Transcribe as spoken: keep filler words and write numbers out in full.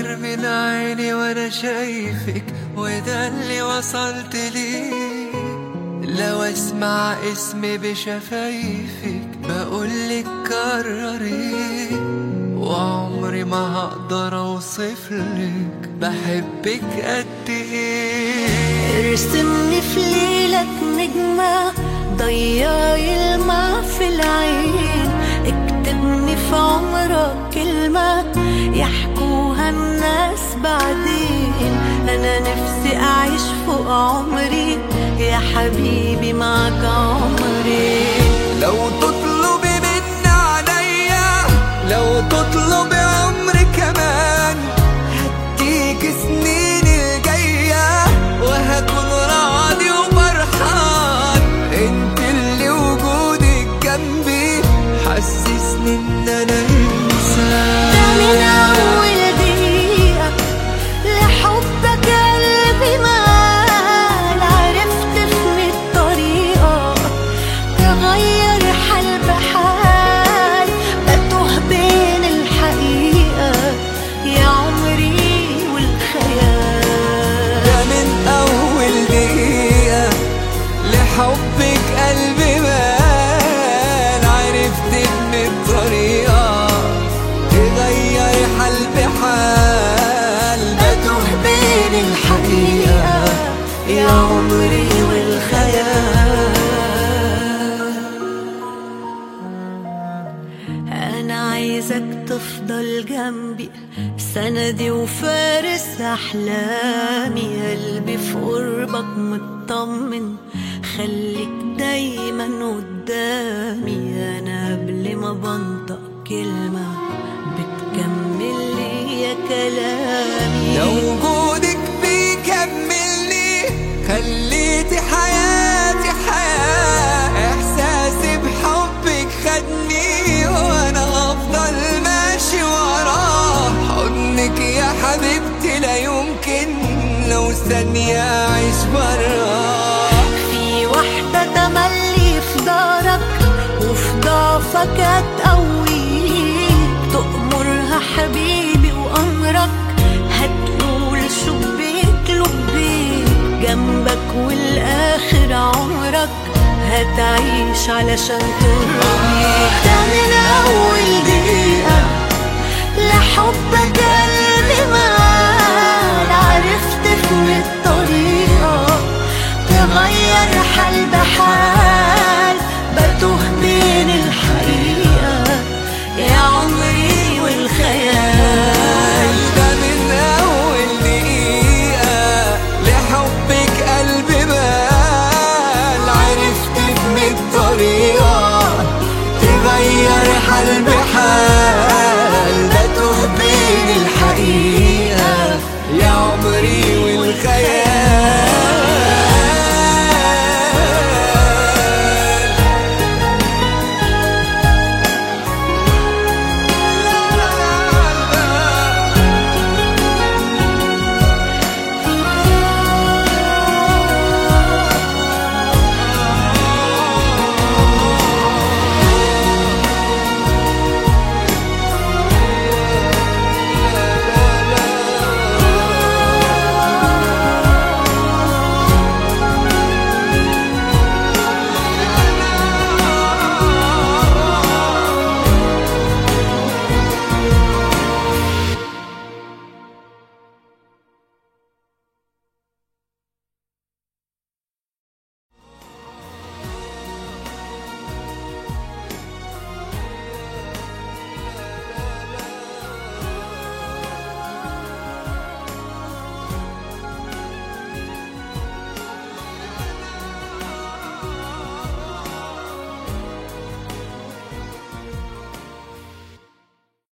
نار من عيني وانا شايفك، وده اللي وصلت ليه. لو اسمع اسمي بشفايفك بقولك كرري، وعمري ما هقدر اوصفلك بحبك قد ايه. ارسمني في ليلك نجمة ضيعي الماء في العين، اكتبني في عمرك كلمة يحكوها الناس بعدين. انا نفسي اعيش فوق عمري يا حبيبي معك عمري. لو تطلبي مني عليا، لو تطلبي عمري كمان، هديك سنين الجاية وهكون راضي وفرحان. انت اللي وجودك جنبي حسسني ان انا انسان. ده من اول دقيقة لحبك قلبي مال، عرفت في الطريقة تغير حال بحال، بتوه بين الحقيقة يا عمري والخيال. ده من اول دقيقة لحبك قلبي مال، عرفت ان الطريقة تغير حال بحال، بتوه بين الحقيقة يا عمري والخيال. أنا عايزك تفضل جنبي سندي وفارس أحلامي، قلبي في قربك مطمن خليك دايما قدامي. أنا قبل ما بنطق كلمة بتكمل لي يا كلامي. لو وجودك بيكملني خليتي حياتي حياة، احساسي بحبك خدني وانا هفضل ماشي وراه. حضنك يا حبيبتي لا يمكن لو ثانية اعيش براه. في واحدة تملي في دارك وفي ضعفك هتقويك، تأمرها حبيبي وأمرك هتقول شبيك لبيك، جنبك والآخر عمرك هتعيش علشان ترضيك. ده من أول دقيقة